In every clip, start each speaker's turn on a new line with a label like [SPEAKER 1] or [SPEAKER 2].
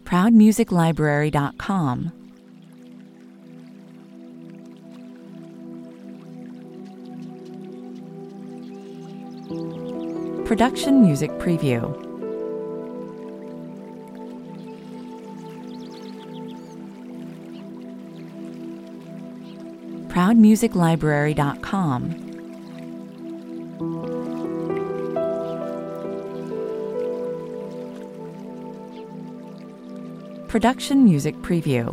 [SPEAKER 1] ProudMusicLibrary.com. Production Music Preview. ProudMusicLibrary.com. Production Music Preview.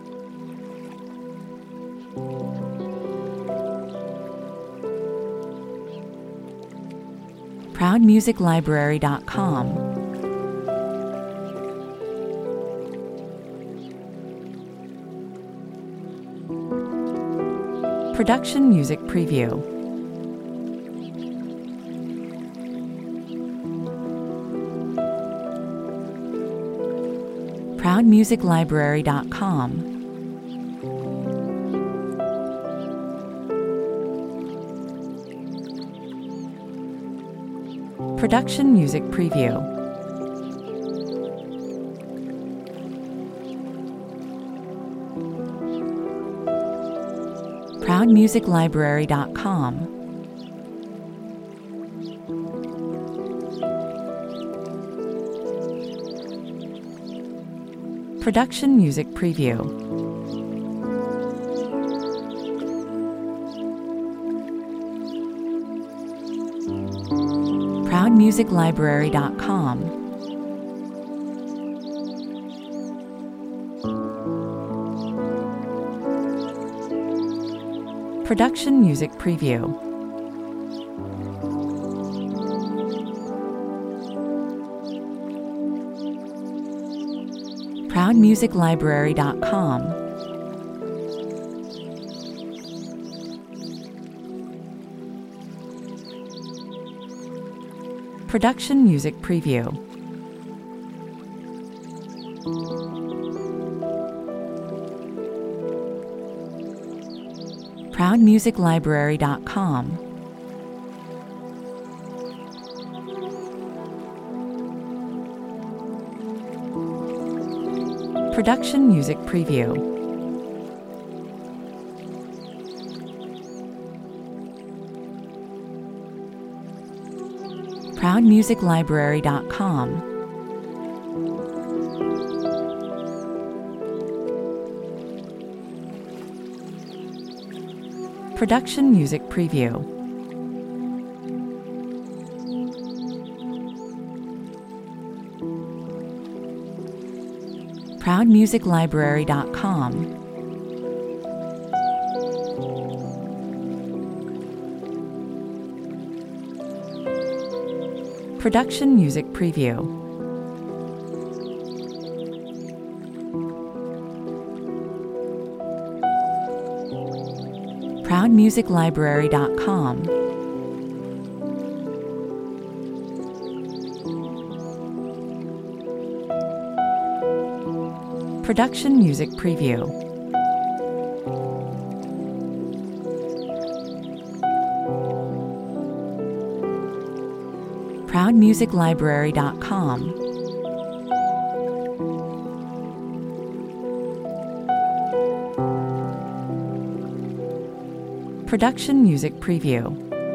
[SPEAKER 1] ProudMusicLibrary.com. Production Music Preview. ProudMusicLibrary.com. Production Music Preview. ProudMusicLibrary.com. Production Music Preview. ProudMusicLibrary.com. Production Music Preview. ProudMusicLibrary.com. Production Music Preview. ProudMusicLibrary.com. Production Music Preview. ProudMusicLibrary.com. Production Music Preview. ProudMusicLibrary.com. Production Music Preview. ProudMusicLibrary.com. Production Music Preview. ProudMusicLibrary.com. Production Music Preview.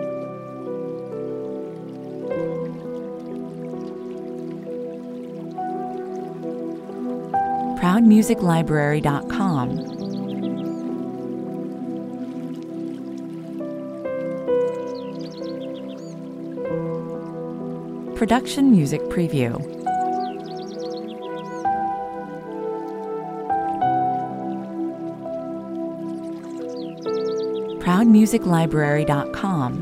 [SPEAKER 1] ProudMusicLibrary.com. Production Music Preview. ProudMusicLibrary.com.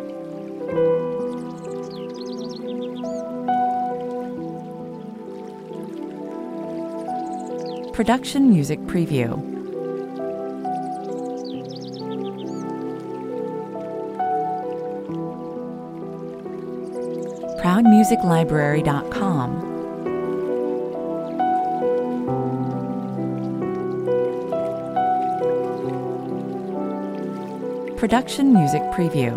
[SPEAKER 1] Production Music Preview. ProudMusicLibrary.com. Production Music Preview.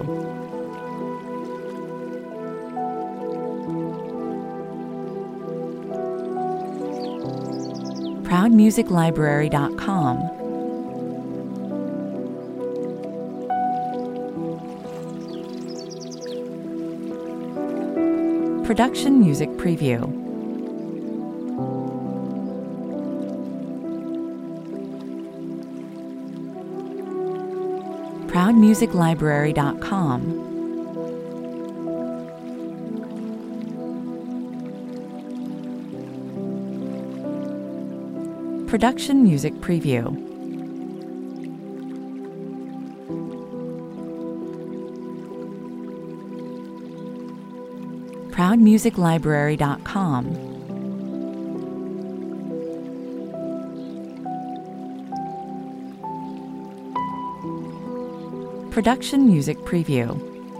[SPEAKER 1] ProudMusicLibrary.com. Production Music Preview. ProudMusicLibrary.com. Production Music Preview. ProudMusicLibrary.com. Production Music Preview.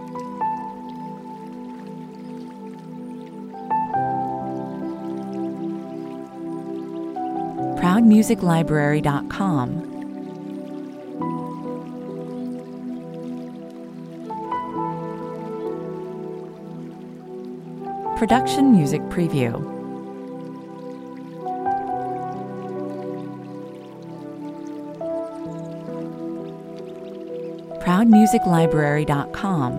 [SPEAKER 1] ProudMusicLibrary.com. Production Music Preview. ProudMusicLibrary.com.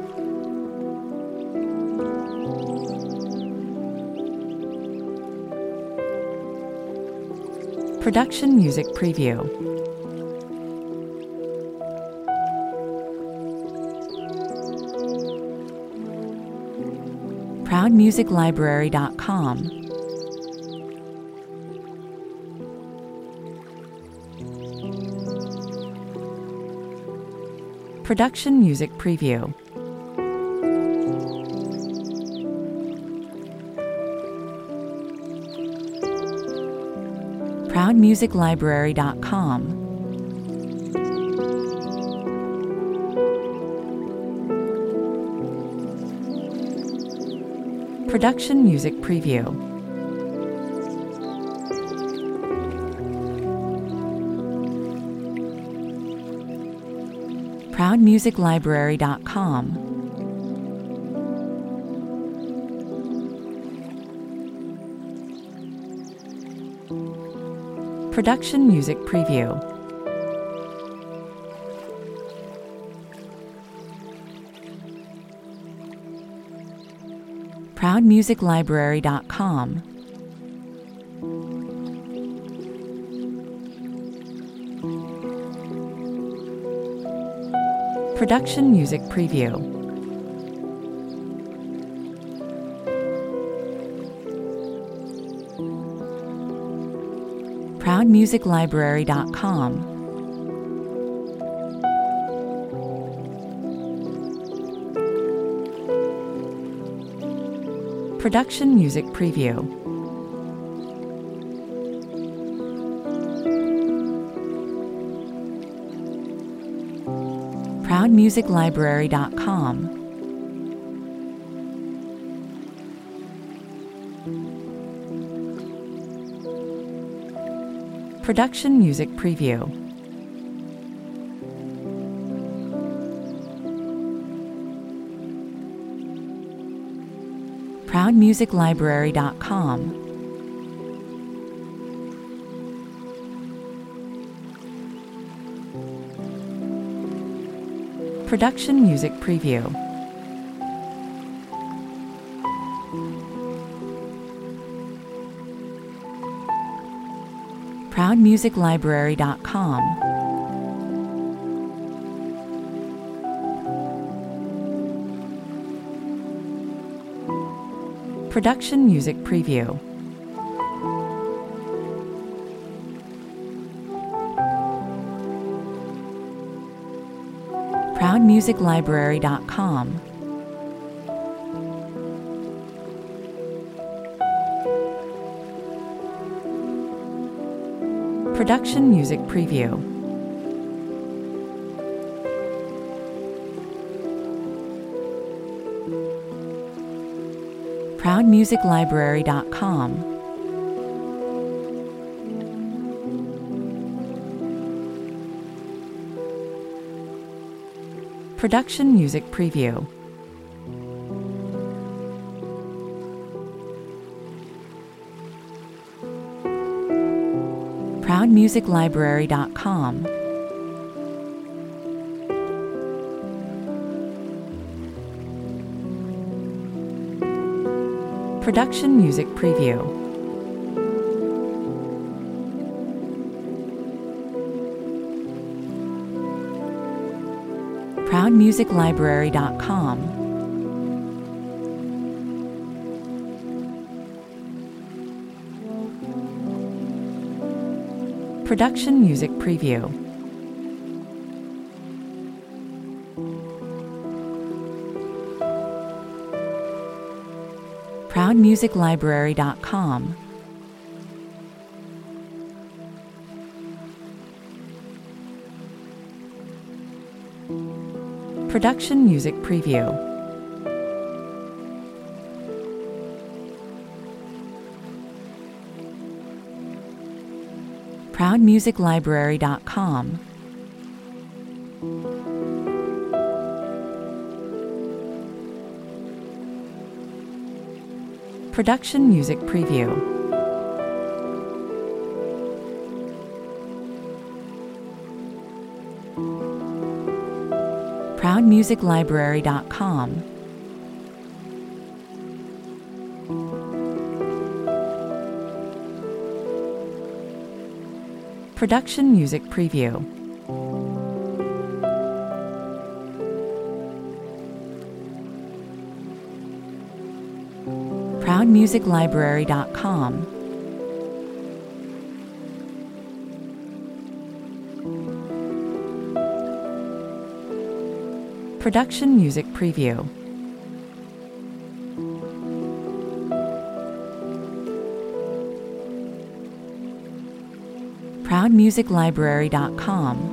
[SPEAKER 1] Production Music Preview. ProudMusicLibrary.com. Production Music Preview. ProudMusicLibrary.com. Production Music Preview. ProudMusicLibrary.com. Production Music Preview. ProudMusicLibrary.com. Production Music Preview. ProudMusicLibrary.com. Production Music Preview. ProudMusicLibrary.com. Production Music Preview. ProudMusicLibrary.com. Production Music Preview. ProudMusicLibrary.com. Production Music Preview. ProudMusicLibrary.com. Production Music Preview. ProudMusicLibrary.com. Production Music Preview. ProudMusicLibrary.com. Production Music Preview. ProudMusicLibrary.com. Production Music Preview. ProudMusicLibrary.com. Production Music Preview. ProudMusicLibrary.com. Production Music Preview. ProudMusicLibrary.com. Production Music Preview. ProudMusicLibrary.com. Production Music Preview. ProudMusicLibrary.com.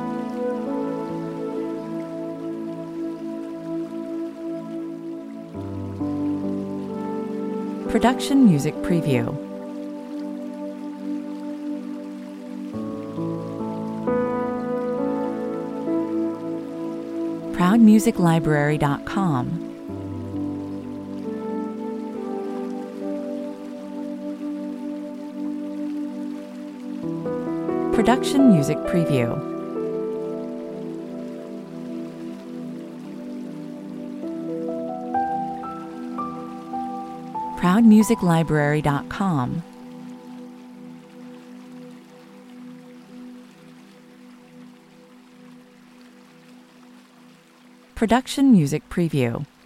[SPEAKER 1] Production Music Preview. ProudMusicLibrary.com. Production Music Preview. ProudMusicLibrary.com. Production Music Preview.